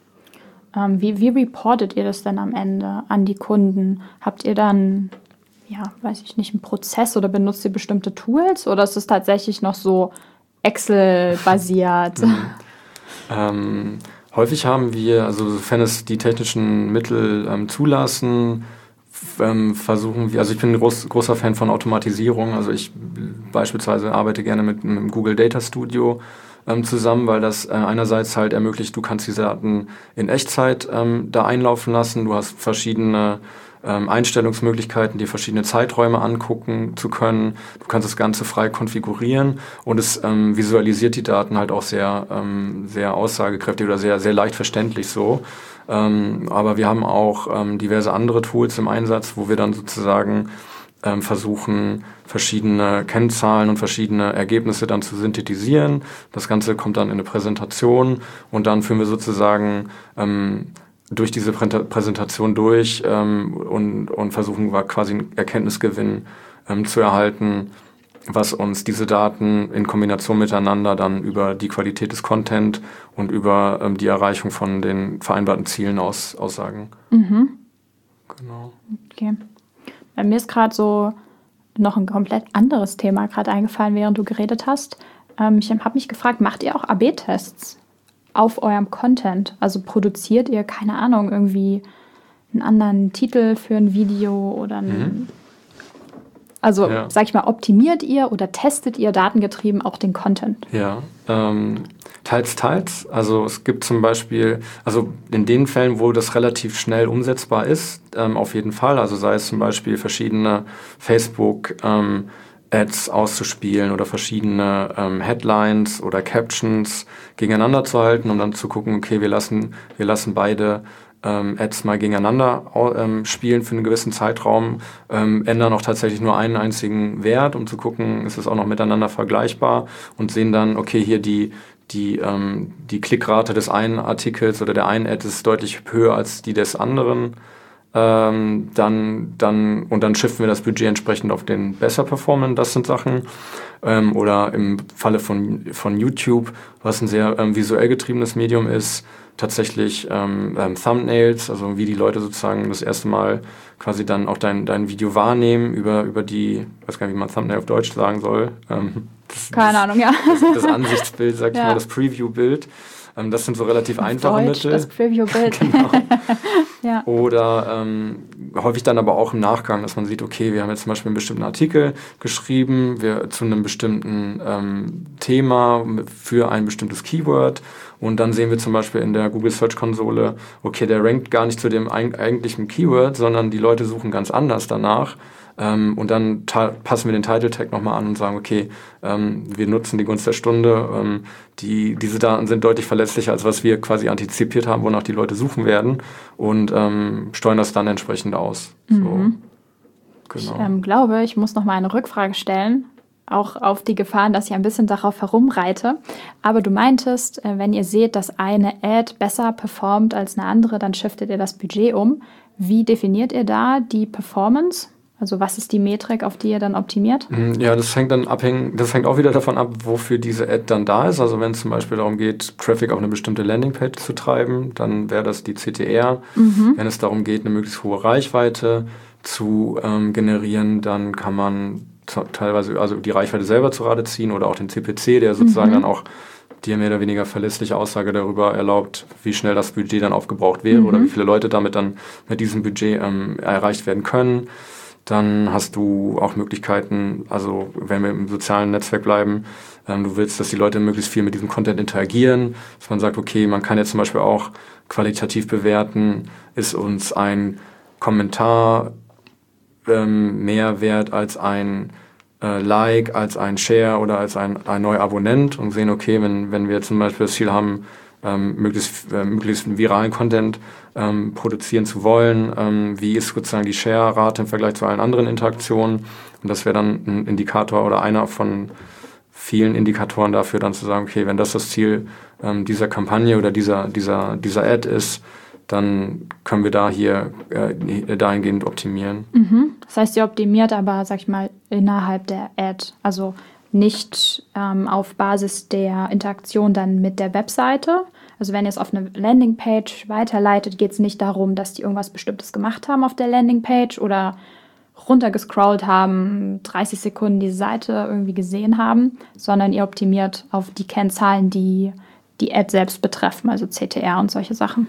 Ähm, wie, wie reportet ihr das denn am Ende an die Kunden? Habt ihr dann, ja, weiß ich nicht, einen Prozess oder benutzt ihr bestimmte Tools oder ist es tatsächlich noch so Excel-basiert? Mhm. ähm, häufig haben wir, also sofern es die technischen Mittel ähm, zulassen, f- ähm, versuchen wir, also ich bin ein groß, großer Fan von Automatisierung, also ich beispielsweise arbeite gerne mit, mit dem Google Data Studio ähm, zusammen, weil das äh, einerseits halt ermöglicht, du kannst diese Daten in Echtzeit ähm, da einlaufen lassen, du hast verschiedene Ähm, Einstellungsmöglichkeiten, dir verschiedene Zeiträume angucken zu können. Du kannst das Ganze frei konfigurieren und es ähm, visualisiert die Daten halt auch sehr, ähm, sehr aussagekräftig oder sehr, sehr leicht verständlich so. Ähm, aber wir haben auch ähm, diverse andere Tools im Einsatz, wo wir dann sozusagen ähm, versuchen, verschiedene Kennzahlen und verschiedene Ergebnisse dann zu synthetisieren. Das Ganze kommt dann in eine Präsentation und dann führen wir sozusagen ähm, durch diese Präsentation durch ähm, und, und versuchen wir quasi einen Erkenntnisgewinn ähm, zu erhalten, was uns diese Daten in Kombination miteinander dann über die Qualität des Content und über ähm, die Erreichung von den vereinbarten Zielen aus, aussagen. Mhm. Genau. Okay. Bei mir ist gerade so noch ein komplett anderes Thema gerade eingefallen, während du geredet hast. Ähm, ich habe mich gefragt, macht ihr auch A B Tests auf eurem Content? Also produziert ihr, keine Ahnung, irgendwie einen anderen Titel für ein Video oder ein, mhm. Also, ja. sag ich mal, optimiert ihr oder testet ihr datengetrieben auch den Content? Ja, ähm, teils, teils. Also es gibt zum Beispiel, also in den Fällen, wo das relativ schnell umsetzbar ist, ähm, auf jeden Fall. Also sei es zum Beispiel verschiedene Facebook- ähm, Ads auszuspielen oder verschiedene ähm, Headlines oder Captions gegeneinander zu halten, um dann zu gucken, okay, wir lassen, wir lassen beide ähm, Ads mal gegeneinander ähm, spielen für einen gewissen Zeitraum, ähm, ändern auch tatsächlich nur einen einzigen Wert, um zu gucken, ist es auch noch miteinander vergleichbar und sehen dann, okay, hier die die ähm, die Klickrate des einen Artikels oder der einen Ad ist deutlich höher als die des anderen. Ähm, dann, dann, und dann shiften wir das Budget entsprechend auf den besser performenden, das sind Sachen. Ähm, oder im Falle von, von YouTube, was ein sehr ähm, visuell getriebenes Medium ist, tatsächlich ähm, ähm, Thumbnails, also wie die Leute sozusagen das erste Mal quasi dann auch dein, dein Video wahrnehmen über, über die, ich weiß gar nicht, wie man Thumbnail auf Deutsch sagen soll. Ähm, das, Keine das, Ahnung, ja. Das, das Ansichtsbild, sag ich ja. mal, das Preview-Bild. Das sind so relativ Auf einfache Deutsch, Mittel. Das Preview-Bild. Genau. ja. Oder ähm, häufig dann aber auch im Nachgang, dass man sieht, okay, wir haben jetzt zum Beispiel einen bestimmten Artikel geschrieben, wir zu einem bestimmten ähm, Thema für ein bestimmtes Keyword und dann sehen wir zum Beispiel in der Google Search Konsole, okay, der rankt gar nicht zu dem eigentlichen Keyword, sondern die Leute suchen ganz anders danach. Ähm, und dann ta- passen wir den Title Tag nochmal an und sagen, okay, ähm, wir nutzen die Gunst der Stunde. Ähm, die, diese Daten sind deutlich verlässlicher, als was wir quasi antizipiert haben, wonach die Leute suchen werden und ähm, steuern das dann entsprechend aus. Mhm. So, genau. Ich ähm, glaube, ich muss noch mal eine Rückfrage stellen, auch auf die Gefahren, dass ich ein bisschen darauf herumreite. Aber du meintest, äh, wenn ihr seht, dass eine Ad besser performt als eine andere, dann shiftet ihr das Budget um. Wie definiert ihr da die Performance? Also was ist die Metrik, auf die ihr dann optimiert? Ja, das hängt dann abhängig, das hängt auch wieder davon ab, wofür diese Ad dann da ist. Also wenn es zum Beispiel darum geht, Traffic auf eine bestimmte Landingpage zu treiben, dann wäre das die C T R. Mhm. Wenn es darum geht, eine möglichst hohe Reichweite zu ähm, generieren, dann kann man t- teilweise also die Reichweite selber zu Rate ziehen oder auch den C P C, der sozusagen mhm. dann auch dir mehr oder weniger verlässliche Aussage darüber erlaubt, wie schnell das Budget dann aufgebraucht wäre mhm. oder wie viele Leute damit dann mit diesem Budget ähm, erreicht werden können. Dann hast du auch Möglichkeiten, also wenn wir im sozialen Netzwerk bleiben, ähm, du willst, dass die Leute möglichst viel mit diesem Content interagieren, dass man sagt, okay, man kann jetzt zum Beispiel auch qualitativ bewerten, ist uns ein Kommentar ähm, mehr wert als ein äh, Like, als ein Share oder als ein, ein neuer Abonnent und sehen, okay, wenn, wenn wir zum Beispiel das Ziel haben, Ähm, möglichst, äh, möglichst viralen Content ähm, produzieren zu wollen. Ähm, wie ist sozusagen die Share-Rate im Vergleich zu allen anderen Interaktionen? Und das wäre dann ein Indikator oder einer von vielen Indikatoren dafür, dann zu sagen, okay, wenn das das Ziel ähm, dieser Kampagne oder dieser, dieser, dieser Ad ist, dann können wir da hier äh, dahingehend optimieren. Mhm. Das heißt, ihr optimiert aber, sag ich mal, innerhalb der Ad, also nicht ähm, auf Basis der Interaktion dann mit der Webseite. Also wenn ihr es auf eine Landingpage weiterleitet, geht es nicht darum, dass die irgendwas Bestimmtes gemacht haben auf der Landingpage oder runtergescrollt haben, dreißig Sekunden die Seite irgendwie gesehen haben, sondern ihr optimiert auf die Kennzahlen, die die Ad selbst betreffen, also C T R und solche Sachen.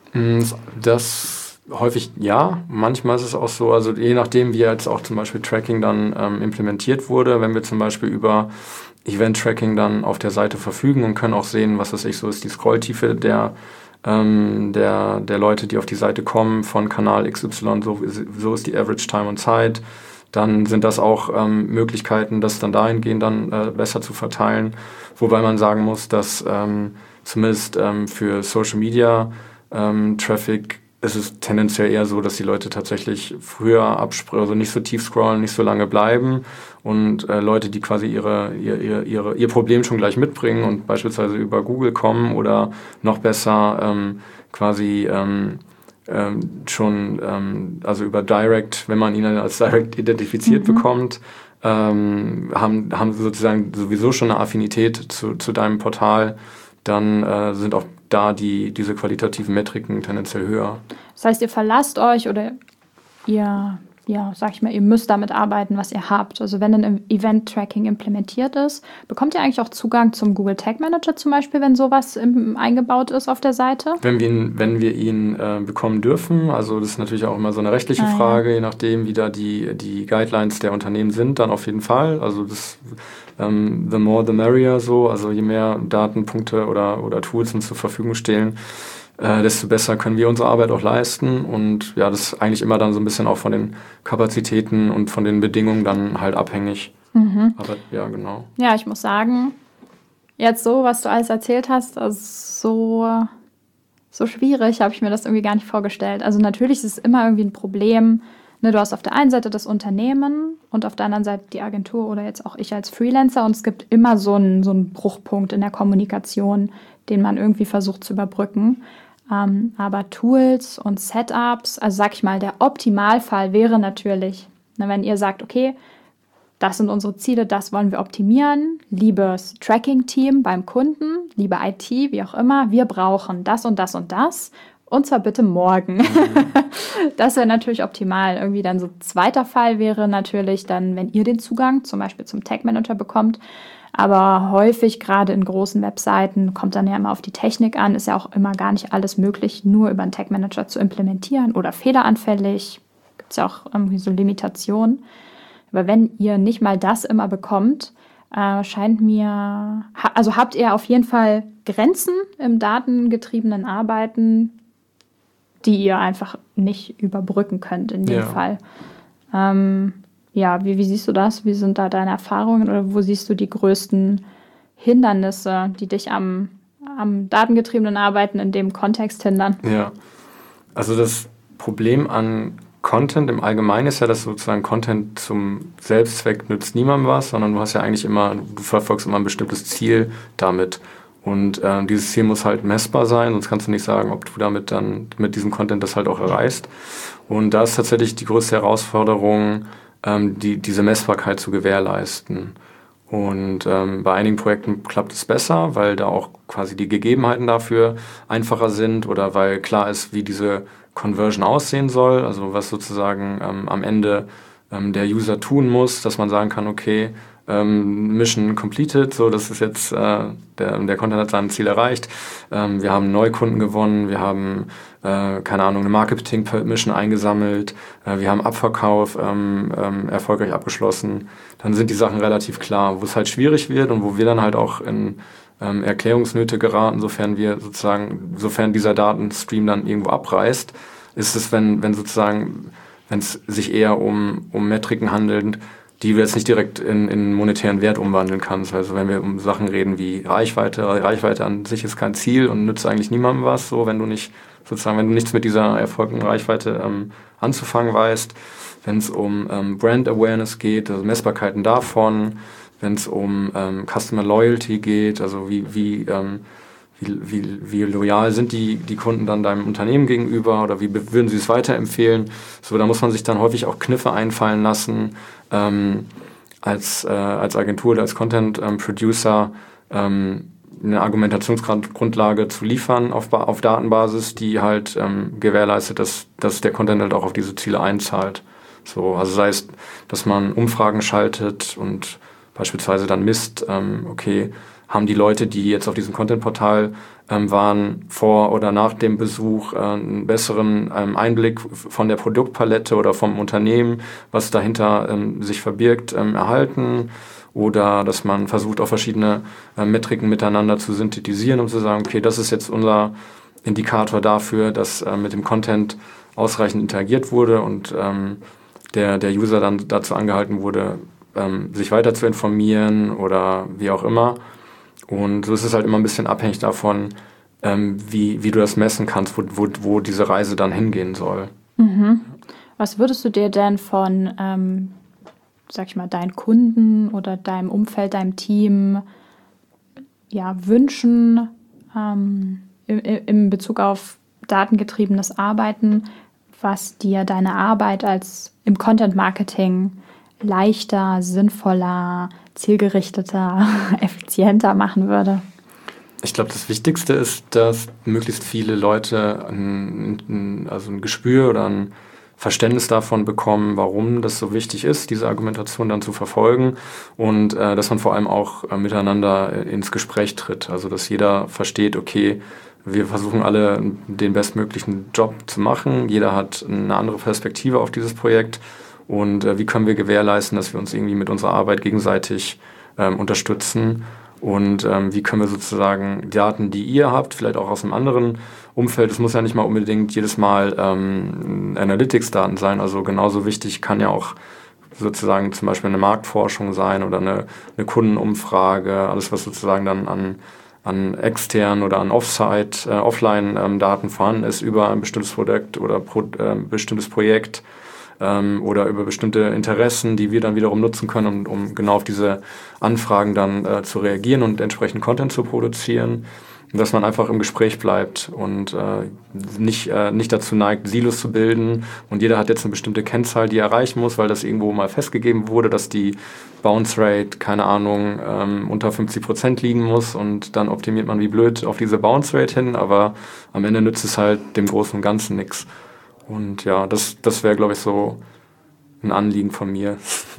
Das häufig ja, manchmal ist es auch so, also je nachdem, wie jetzt auch zum Beispiel Tracking dann ähm, implementiert wurde, wenn wir zum Beispiel über Event-Tracking dann auf der Seite verfügen und können auch sehen, was weiß ich, so ist die Scrolltiefe der, ähm, der, der Leute, die auf die Seite kommen, von Kanal X Y, so, so ist die Average Time und Zeit, dann sind das auch ähm, Möglichkeiten, das dann dahingehend dann äh, besser zu verteilen, wobei man sagen muss, dass ähm, zumindest ähm, für Social Media ähm, Traffic es ist tendenziell eher so, dass die Leute tatsächlich früher abspringen, also nicht so tief scrollen, nicht so lange bleiben und äh, Leute, die quasi ihre, ihr, ihr, ihre, ihr Problem schon gleich mitbringen und beispielsweise über Google kommen oder noch besser ähm, quasi ähm, ähm, schon, ähm, also über Direct, wenn man ihn als Direct identifiziert mhm. bekommt, ähm, haben, haben sozusagen sowieso schon eine Affinität zu, zu deinem Portal, dann äh, sind auch da die, diese qualitativen Metriken tendenziell höher. Das heißt, ihr verlasst euch oder ihr ja, sag ich mal, ihr müsst damit arbeiten, was ihr habt. Also wenn ein Event-Tracking implementiert ist, bekommt ihr eigentlich auch Zugang zum Google Tag Manager zum Beispiel, wenn sowas im, eingebaut ist auf der Seite? Wenn wir ihn, wenn wir ihn äh, bekommen dürfen, also das ist natürlich auch immer so eine rechtliche ah, Frage, ja. je nachdem, wie da die, die Guidelines der Unternehmen sind, dann auf jeden Fall. Also das ähm, the more the merrier so, also je mehr Datenpunkte oder, oder Tools uns zur Verfügung stehen, Äh, desto besser können wir unsere Arbeit auch leisten. Und ja, das ist eigentlich immer dann so ein bisschen auch von den Kapazitäten und von den Bedingungen dann halt abhängig. Mhm. Aber ja, genau. Ja, ich muss sagen, jetzt so, was du alles erzählt hast, also so, so schwierig habe ich mir das irgendwie gar nicht vorgestellt. Also natürlich ist es immer irgendwie ein Problem. Ne, du hast auf der einen Seite das Unternehmen und auf der anderen Seite die Agentur oder jetzt auch ich als Freelancer. Und es gibt immer so einen, so einen Bruchpunkt in der Kommunikation, den man irgendwie versucht zu überbrücken. Ähm, aber Tools und Setups, also sag ich mal, der Optimalfall wäre natürlich, ne, wenn ihr sagt, okay, das sind unsere Ziele, das wollen wir optimieren, liebes Tracking-Team beim Kunden, liebe I T, wie auch immer, wir brauchen das und das und das und zwar bitte morgen. Mhm. Das wäre natürlich optimal. Irgendwie dann so zweiter Fall wäre natürlich dann, wenn ihr den Zugang zum Beispiel zum Tag Manager bekommt. Aber häufig, gerade in großen Webseiten, kommt dann ja immer auf die Technik an, ist ja auch immer gar nicht alles möglich, nur über einen Tag Manager zu implementieren oder fehleranfällig. Gibt es ja auch irgendwie so Limitationen. Aber wenn ihr nicht mal das immer bekommt, äh, scheint mir, also habt ihr auf jeden Fall Grenzen im datengetriebenen Arbeiten, die ihr einfach nicht überbrücken könnt in dem ja. Fall. Ähm, Ja, wie, wie siehst du das? Wie sind da deine Erfahrungen oder wo siehst du die größten Hindernisse, die dich am, am datengetriebenen Arbeiten in dem Kontext hindern? Ja, also das Problem an Content im Allgemeinen ist ja, dass sozusagen Content zum Selbstzweck nützt niemandem was, sondern du hast ja eigentlich immer, du verfolgst immer ein bestimmtes Ziel damit. Und äh, dieses Ziel muss halt messbar sein, sonst kannst du nicht sagen, ob du damit dann mit diesem Content das halt auch erreichst. Und da ist tatsächlich die größte Herausforderung, Die, diese Messbarkeit zu gewährleisten. Und ähm, bei einigen Projekten klappt es besser, weil da auch quasi die Gegebenheiten dafür einfacher sind oder weil klar ist, wie diese Conversion aussehen soll, also was sozusagen ähm, am Ende ähm, der User tun muss, dass man sagen kann, okay, ähm, Mission completed, so das ist jetzt, äh, der, der Content hat sein Ziel erreicht, ähm, wir haben Neukunden gewonnen, wir haben äh, keine Ahnung, eine Marketing-Mission eingesammelt, äh, wir haben Abverkauf ähm, ähm, erfolgreich abgeschlossen, dann sind die Sachen relativ klar. Wo es halt schwierig wird und wo wir dann halt auch in ähm, Erklärungsnöte geraten, sofern wir sozusagen, sofern dieser Datenstream dann irgendwo abreißt, ist es, wenn, wenn sozusagen, wenn es sich eher um, um Metriken handelt, die du jetzt nicht direkt in, in monetären Wert umwandeln kannst. Also wenn wir um Sachen reden wie Reichweite, Reichweite an sich ist kein Ziel und nützt eigentlich niemandem was, so wenn du nicht sozusagen, wenn du nichts mit dieser erfolgten Reichweite ähm, anzufangen weißt, wenn es um ähm, Brand Awareness geht, also Messbarkeiten davon, wenn es um ähm, Customer Loyalty geht, also wie, wie, ähm, wie, wie, wie loyal sind die, die Kunden dann deinem Unternehmen gegenüber oder wie würden sie es weiterempfehlen. So, da muss man sich dann häufig auch Kniffe einfallen lassen, ähm, als, äh, als Agentur oder als Content ähm, Producer ähm, eine Argumentationsgrundlage zu liefern auf, auf Datenbasis, die halt ähm, gewährleistet, dass, dass der Content halt auch auf diese Ziele einzahlt. So, also sei es, dass man Umfragen schaltet und beispielsweise dann misst, ähm, okay, haben die Leute, die jetzt auf diesem Content-Portal ähm, waren, vor oder nach dem Besuch äh, einen besseren ähm, Einblick von der Produktpalette oder vom Unternehmen, was dahinter ähm, sich verbirgt, ähm, erhalten. Oder dass man versucht, auch verschiedene äh, Metriken miteinander zu synthetisieren, um zu sagen, okay, das ist jetzt unser Indikator dafür, dass äh, mit dem Content ausreichend interagiert wurde und ähm, der, der User dann dazu angehalten wurde, ähm, sich weiter zu informieren oder wie auch immer. Und so ist es halt immer ein bisschen abhängig davon, ähm, wie, wie du das messen kannst, wo, wo, wo diese Reise dann hingehen soll. Mhm. Was würdest du dir denn von, ähm, sag ich mal, deinen Kunden oder deinem Umfeld, deinem Team ja, wünschen ähm, im, im Bezug auf datengetriebenes Arbeiten, was dir deine Arbeit als im Content-Marketing leichter, sinnvoller, zielgerichteter, effizienter machen würde? Ich glaube, das Wichtigste ist, dass möglichst viele Leute ein, ein, also ein Gespür oder ein, Verständnis davon bekommen, warum das so wichtig ist, diese Argumentation dann zu verfolgen und äh, dass man vor allem auch äh, miteinander ins Gespräch tritt. Also dass jeder versteht, okay, wir versuchen alle den bestmöglichen Job zu machen, jeder hat eine andere Perspektive auf dieses Projekt und äh, wie können wir gewährleisten, dass wir uns irgendwie mit unserer Arbeit gegenseitig ähm, unterstützen und ähm, wie können wir sozusagen Daten, die ihr habt, vielleicht auch aus einem anderen Umfeld, es muss ja nicht mal unbedingt jedes Mal ähm, Analytics-Daten sein, also genauso wichtig kann ja auch sozusagen zum Beispiel eine Marktforschung sein oder eine, eine Kundenumfrage, alles was sozusagen dann an, an externen oder an Offsite, äh, Offline-Daten ähm, vorhanden ist über ein bestimmtes Produkt oder pro, äh, bestimmtes Projekt ähm, oder über bestimmte Interessen, die wir dann wiederum nutzen können, um, um genau auf diese Anfragen dann äh, zu reagieren und entsprechend Content zu produzieren. Dass man einfach im Gespräch bleibt und äh, nicht, äh, nicht dazu neigt, Silos zu bilden. Und jeder hat jetzt eine bestimmte Kennzahl, die er erreichen muss, weil das irgendwo mal festgegeben wurde, dass die Bounce Rate, keine Ahnung, ähm, unter fünfzig Prozent liegen muss. Und dann optimiert man wie blöd auf diese Bounce Rate hin. Aber am Ende nützt es halt dem Großen und Ganzen nichts. Und ja, das, das wäre, glaube ich, so ein Anliegen von mir.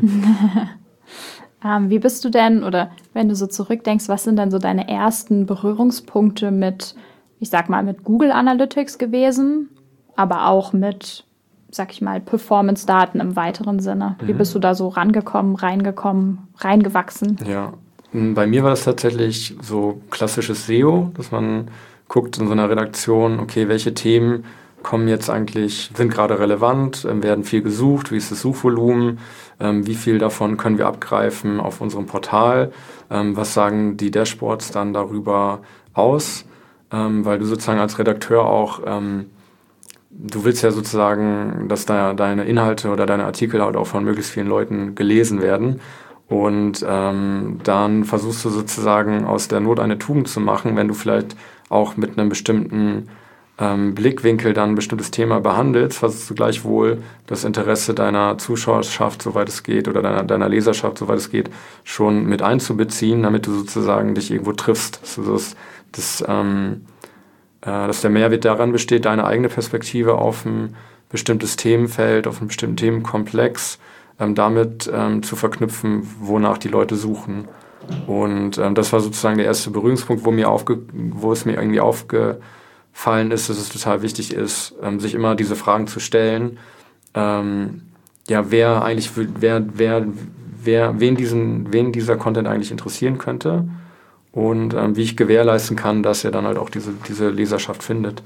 Ähm, wie bist du denn, oder wenn du so zurückdenkst, was sind denn so deine ersten Berührungspunkte mit, ich sag mal, mit Google Analytics gewesen, aber auch mit, sag ich mal, Performance-Daten im weiteren Sinne? Wie Mhm. bist du da so rangekommen, reingekommen, reingewachsen? Ja, bei mir war das tatsächlich so klassisches S E O, dass man guckt in so einer Redaktion, okay, welche Themen kommen jetzt eigentlich, sind gerade relevant, ähm, werden viel gesucht, wie ist das Suchvolumen, ähm, wie viel davon können wir abgreifen auf unserem Portal, ähm, was sagen die Dashboards dann darüber aus, ähm, weil du sozusagen als Redakteur auch, ähm, du willst ja sozusagen, dass da deine Inhalte oder deine Artikel halt auch von möglichst vielen Leuten gelesen werden. Und ähm, dann versuchst du sozusagen aus der Not eine Tugend zu machen, wenn du vielleicht auch mit einem bestimmten ähm, Blickwinkel dann ein bestimmtes Thema behandelst, versuchst du gleichwohl das Interesse deiner Zuschauerschaft, soweit es geht, oder deiner, deiner Leserschaft, soweit es geht, schon mit einzubeziehen, damit du sozusagen dich irgendwo triffst. Also das, das, ähm, äh, dass der Mehrwert daran besteht, deine eigene Perspektive auf ein bestimmtes Themenfeld, auf einen bestimmten Themenkomplex ähm, damit ähm, zu verknüpfen, wonach die Leute suchen. Und ähm, das war sozusagen der erste Berührungspunkt, wo, mir aufge wo es mir irgendwie aufgefallen ist, dass es total wichtig ist, ähm, sich immer diese Fragen zu stellen. Ähm, ja, wer eigentlich, wer, wer, wer, wen diesen, wen dieser Content eigentlich interessieren könnte und ähm, wie ich gewährleisten kann, dass er dann halt auch diese, diese Leserschaft findet.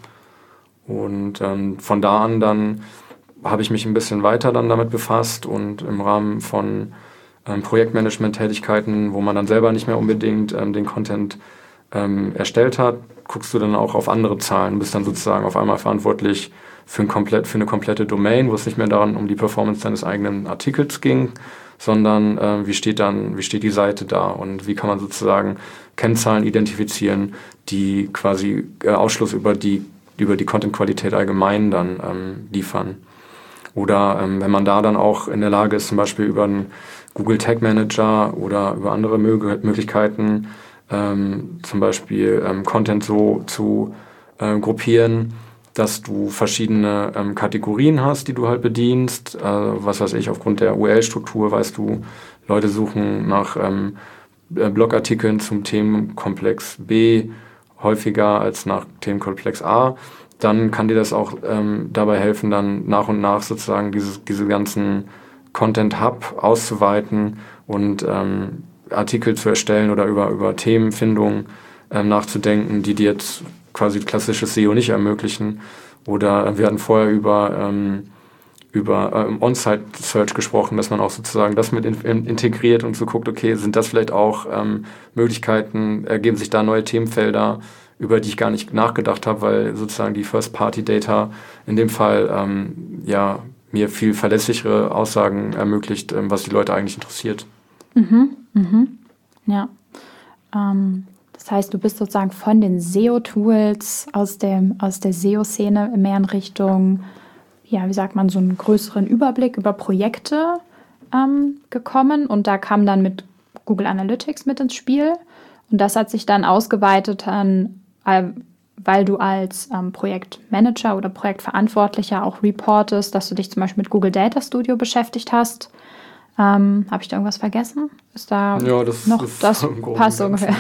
Und ähm, von da an dann habe ich mich ein bisschen weiter dann damit befasst und im Rahmen von ähm, Projektmanagement-Tätigkeiten, wo man dann selber nicht mehr unbedingt ähm, den Content ähm, erstellt hat, guckst du dann auch auf andere Zahlen, bist dann sozusagen auf einmal verantwortlich für, ein komplett, für eine komplette Domain, wo es nicht mehr daran um die Performance deines eigenen Artikels ging, sondern äh, wie steht dann, wie steht die Seite da und wie kann man sozusagen Kennzahlen identifizieren, die quasi äh, Ausschluss über die, über die Content-Qualität allgemein dann ähm, liefern. Oder ähm, wenn man da dann auch in der Lage ist, zum Beispiel über einen Google Tag Manager oder über andere Mög- Möglichkeiten, ähm, zum Beispiel ähm, Content so zu äh, gruppieren, dass du verschiedene ähm, Kategorien hast, die du halt bedienst. Äh, was weiß ich, aufgrund der U R L-Struktur weißt du, Leute suchen nach ähm, Blogartikeln zum Themenkomplex B häufiger als nach Themenkomplex A. Dann kann dir das auch ähm, dabei helfen, dann nach und nach sozusagen dieses, diese ganzen Content-Hub auszuweiten und ähm, Artikel zu erstellen oder über, über Themenfindung ähm, nachzudenken, die dir jetzt quasi klassisches S E O nicht ermöglichen. Oder wir hatten vorher über, ähm, über ähm, On-Site-Search gesprochen, dass man auch sozusagen das mit in, in, integriert und so guckt, okay, sind das vielleicht auch ähm, Möglichkeiten, ergeben sich da neue Themenfelder, über die ich gar nicht nachgedacht habe, weil sozusagen die First-Party-Data in dem Fall ähm, ja mir viel verlässlichere Aussagen ermöglicht, ähm, was die Leute eigentlich interessiert. Mhm, mhm. Ja. Ähm, das heißt, du bist sozusagen von den S E O-Tools aus, dem, aus der S E O-Szene mehr in Richtung, ja, wie sagt man, so einen größeren Überblick über Projekte ähm, gekommen. Und da kam dann mit Google Analytics mit ins Spiel. Und das hat sich dann ausgeweitet an, weil du als ähm, Projektmanager oder Projektverantwortlicher auch reportest, dass du dich zum Beispiel mit Google Data Studio beschäftigt hast. Ähm, Habe ich da irgendwas vergessen? Ist da ja, das, noch das, das passt ungefähr.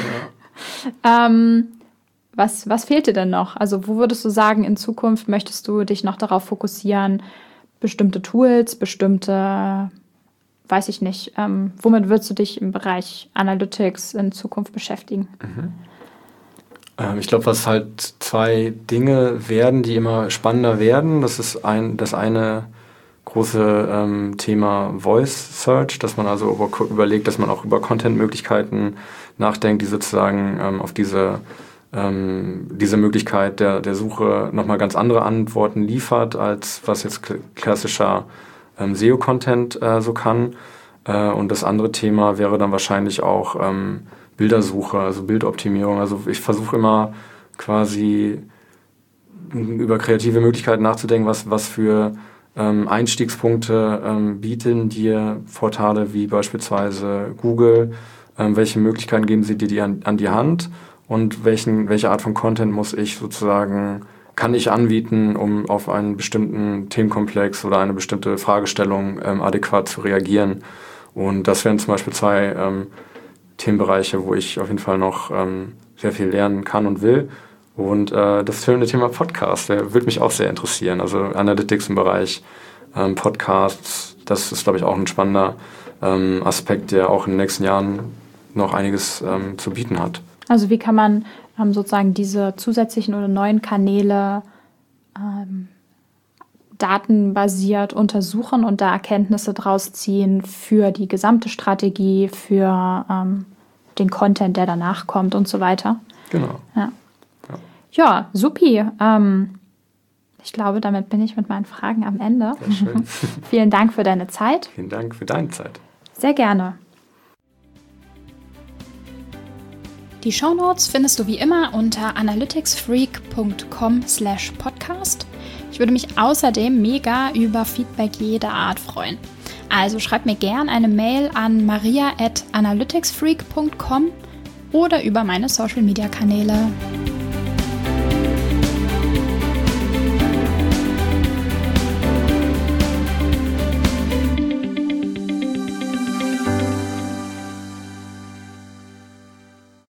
Ja. ähm, was, was fehlt dir denn noch? Also wo würdest du sagen, in Zukunft möchtest du dich noch darauf fokussieren, bestimmte Tools, bestimmte, weiß ich nicht, ähm, womit würdest du dich im Bereich Analytics in Zukunft beschäftigen? Mhm. Ähm, ich glaube, was halt zwei Dinge werden, die immer spannender werden, das ist ein, das eine große ähm, Thema Voice Search, dass man also über, überlegt, dass man auch über Content-Möglichkeiten nachdenkt, die sozusagen ähm, auf diese, ähm, diese Möglichkeit der, der Suche nochmal ganz andere Antworten liefert, als was jetzt klassischer ähm, S E O-Content äh, so kann. Äh, und das andere Thema wäre dann wahrscheinlich auch ähm, Bildersuche, also Bildoptimierung. Also ich versuche immer quasi über kreative Möglichkeiten nachzudenken, was, was für Ähm, Einstiegspunkte ähm, bieten dir Portale wie beispielsweise Google, ähm, welche Möglichkeiten geben sie dir die an, an die Hand und welchen, welche Art von Content muss ich sozusagen, kann ich anbieten, um auf einen bestimmten Themenkomplex oder eine bestimmte Fragestellung ähm, adäquat zu reagieren. Und das wären zum Beispiel zwei ähm, Themenbereiche, wo ich auf jeden Fall noch ähm, sehr viel lernen kann und will. Und äh, das schöne Thema Podcast, der würde mich auch sehr interessieren. Also Analytics im Bereich ähm, Podcasts, das ist, glaube ich, auch ein spannender ähm, Aspekt, der auch in den nächsten Jahren noch einiges ähm, zu bieten hat. Also wie kann man ähm, sozusagen diese zusätzlichen oder neuen Kanäle ähm, datenbasiert untersuchen und da Erkenntnisse draus ziehen für die gesamte Strategie, für ähm, den Content, der danach kommt und so weiter? Genau. Ja. Ja, supi. Ähm, ich glaube, damit bin ich mit meinen Fragen am Ende. Sehr schön. Vielen Dank für deine Zeit. Vielen Dank für deine Zeit. Sehr gerne. Die Shownotes findest du wie immer unter analyticsfreak punkt com slash podcast. Ich würde mich außerdem mega über Feedback jeder Art freuen. Also schreib mir gern eine Mail an maria at analyticsfreak punkt com oder über meine Social-Media-Kanäle.